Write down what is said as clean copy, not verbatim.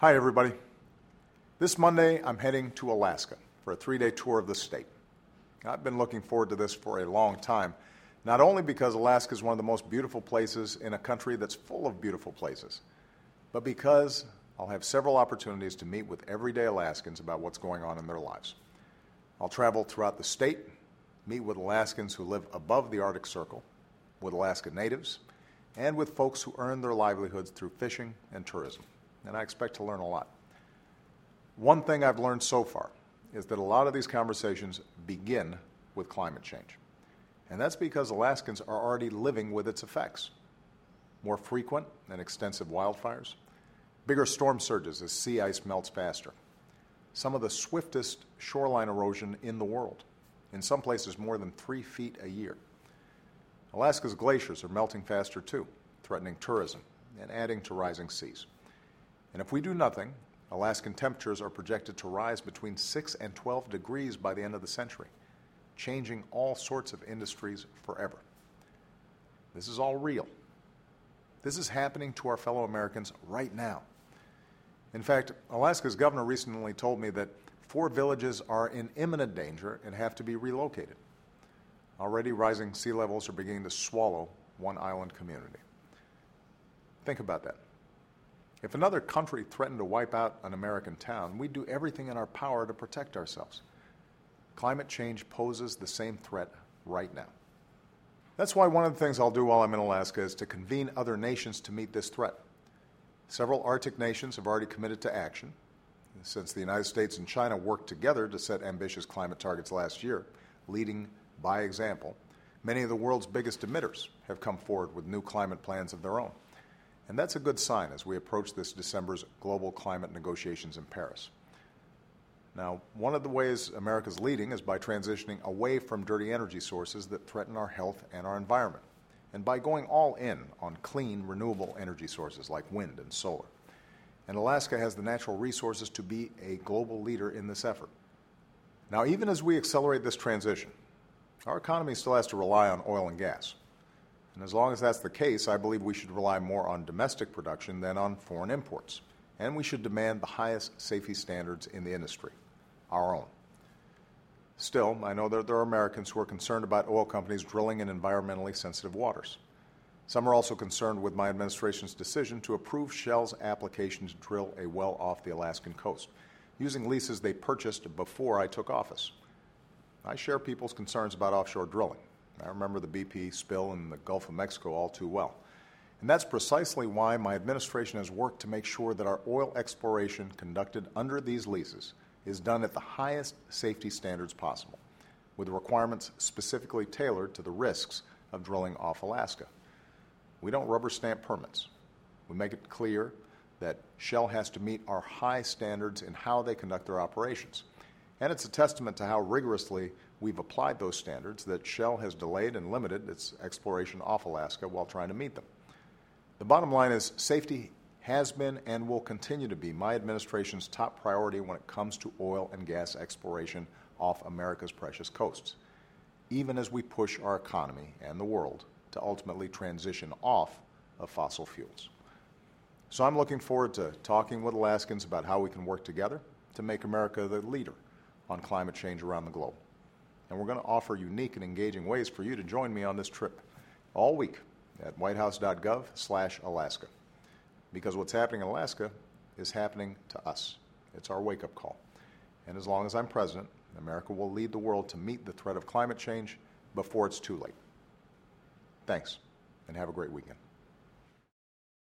Hi, everybody. This Monday, I'm heading to Alaska for a 3-day tour of the state. I've been looking forward to this for a long time, not only because Alaska is one of the most beautiful places in a country that's full of beautiful places, but because I'll have several opportunities to meet with everyday Alaskans about what's going on in their lives. I'll travel throughout the state, meet with Alaskans who live above the Arctic Circle, with Alaska natives, and with folks who earn their livelihoods through fishing and tourism. And I expect to learn a lot. One thing I've learned so far is that a lot of these conversations begin with climate change. And that's because Alaskans are already living with its effects. More frequent and extensive wildfires, bigger storm surges as sea ice melts faster, some of the swiftest shoreline erosion in the world, in some places more than 3 feet a year. Alaska's glaciers are melting faster too, threatening tourism and adding to rising seas. And if we do nothing, Alaskan temperatures are projected to rise between 6 and 12 degrees by the end of the century, changing all sorts of industries forever. This is all real. This is happening to our fellow Americans right now. In fact, Alaska's governor recently told me that 4 villages are in imminent danger and have to be relocated. Already rising sea levels are beginning to swallow one island community. Think about that. If another country threatened to wipe out an American town, we'd do everything in our power to protect ourselves. Climate change poses the same threat right now. That's why one of the things I'll do while I'm in Alaska is to convene other nations to meet this threat. Several Arctic nations have already committed to action. Since the United States and China worked together to set ambitious climate targets last year, leading by example, many of the world's biggest emitters have come forward with new climate plans of their own. And that's a good sign as we approach this December's global climate negotiations in Paris. Now, one of the ways America's leading is by transitioning away from dirty energy sources that threaten our health and our environment, and by going all in on clean, renewable energy sources like wind and solar. And Alaska has the natural resources to be a global leader in this effort. Now, even as we accelerate this transition, our economy still has to rely on oil and gas. And as long as that's the case, I believe we should rely more on domestic production than on foreign imports. And we should demand the highest safety standards in the industry, our own. Still, I know that there are Americans who are concerned about oil companies drilling in environmentally sensitive waters. Some are also concerned with my administration's decision to approve Shell's application to drill a well off the Alaskan coast, using leases they purchased before I took office. I share people's concerns about offshore drilling. I remember the BP spill in the Gulf of Mexico all too well. And that's precisely why my administration has worked to make sure that our oil exploration conducted under these leases is done at the highest safety standards possible, with requirements specifically tailored to the risks of drilling off Alaska. We don't rubber stamp permits. We make it clear that Shell has to meet our high standards in how they conduct their operations. And it's a testament to how rigorously we've applied those standards that Shell has delayed and limited its exploration off Alaska while trying to meet them. The bottom line is safety has been and will continue to be my administration's top priority when it comes to oil and gas exploration off America's precious coasts, even as we push our economy and the world to ultimately transition off of fossil fuels. So I'm looking forward to talking with Alaskans about how we can work together to make America the leader on climate change around the globe. And we're going to offer unique and engaging ways for you to join me on this trip all week at whitehouse.gov/Alaska. Because what's happening in Alaska is happening to us. It's our wake-up call. And as long as I'm president, America will lead the world to meet the threat of climate change before it's too late. Thanks, and have a great weekend.